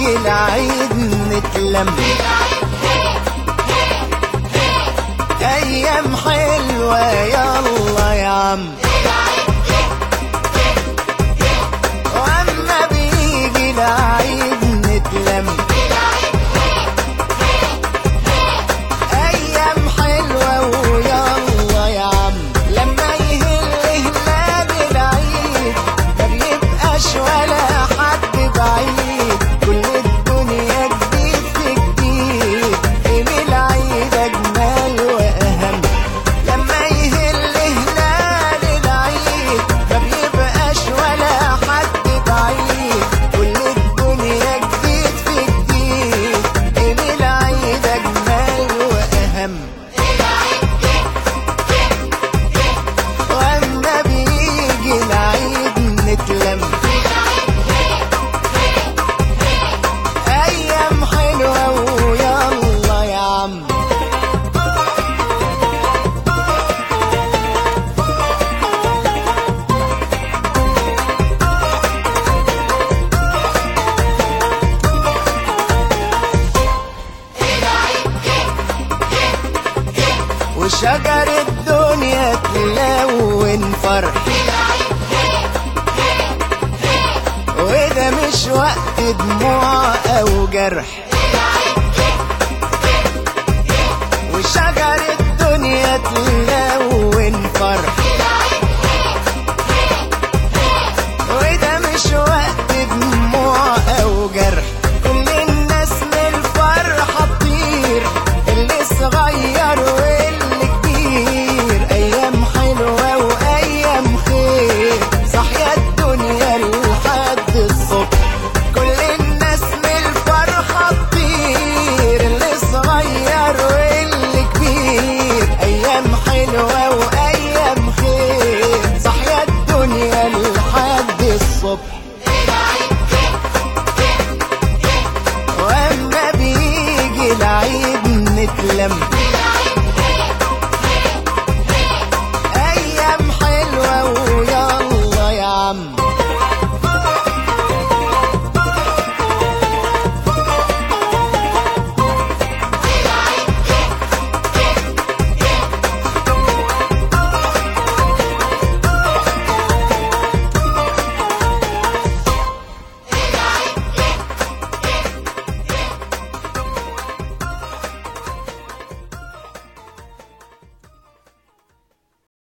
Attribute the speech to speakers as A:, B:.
A: العيد نتلم. أيام حلوة يلا يا عم، وأما بيجي العيد نتلم. أيام حلوة ويلا يا عم، لما يهل هلال العيد ما بيبقاش ولا حد بعيد، كل الدنيا جديد في جديد، إيه العيد أجمل وأهم. لما يهل هلال العيد ما بيبقاش ولا حد بعيد، كل الدنيا جديد في جديد، إيه العيد أجمل وأهم. وأما بيجي العيد نتلم. أيام حلوة ويلا يا عم. وشجر الدنيا تلون فرح، وده مش وقت دموع أو جرح. وشجر الدنيا تلون فرح،